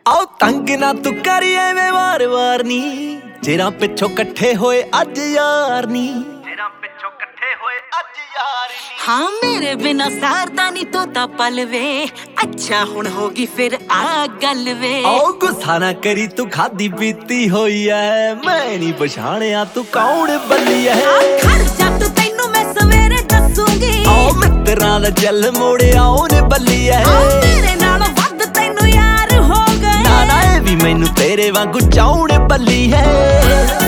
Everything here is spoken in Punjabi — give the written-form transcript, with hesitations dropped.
ਆਓ ਤੰਗ ਨਾ ਤੂੰ ਕਰੀ ਐਵੇਂ ਵਾਰ-ਵਾਰ ਨੀ, ਜਿਹੜਾ ਪਿੱਛੋਂ ਇਕੱਠੇ ਹੋਏ ਅੱਜ ਯਾਰ ਨੀ, ਜਿਹੜਾ ਪਿੱਛੋਂ ਇਕੱਠੇ ਹੋਏ ਅੱਜ ਯਾਰ ਨੀ। ਹਾਂ ਮੇਰੇ ਬਿਨਾ ਸਾਰਦਾ ਨੀ ਤੂੰ ਤਾਂ ਪਲ ਵੇ, ਅੱਛਾ ਹੁਣ ਹੋ ਗਈ ਫਿਰ ਆ ਗੱਲ ਵੇ। ਆਓ ਗੁੱਸਾ ਨਾ ਕਰੀ ਤੂੰ ਖਾਦੀ ਪੀਤੀ ਹੋਈ ਐ, ਮੈਂ ਨੀ ਪਛਾਣਿਆ ਤੂੰ ਕੌਣ ਬੱਲੀ ਐ। ਖੜ ਜਾ ਤੂੰ ਤੈਨੂੰ ਮੈਂ ਸਵੇਰੇ ਦੱਸੂਗੀ, ਆਓ ਮਿੱਤਰਾਂ ਦਾ ਜਲ ਮੋੜਿਆ ਉਹਨੇ ਬੱਲੀ ਐ। ਤੇਰੇ ਨਾਲੋਂ ਵੱਧ ਤੈਨੂੰ ਯਾਰ ਹੋ ਗਏ, ਨਾ ਇਹ ਵੀ ਮੈਨੂੰ ਤੇਰੇ ਵਾਂਗੂ ਚਾਉਣ ਬੱਲੀ ਹੈ।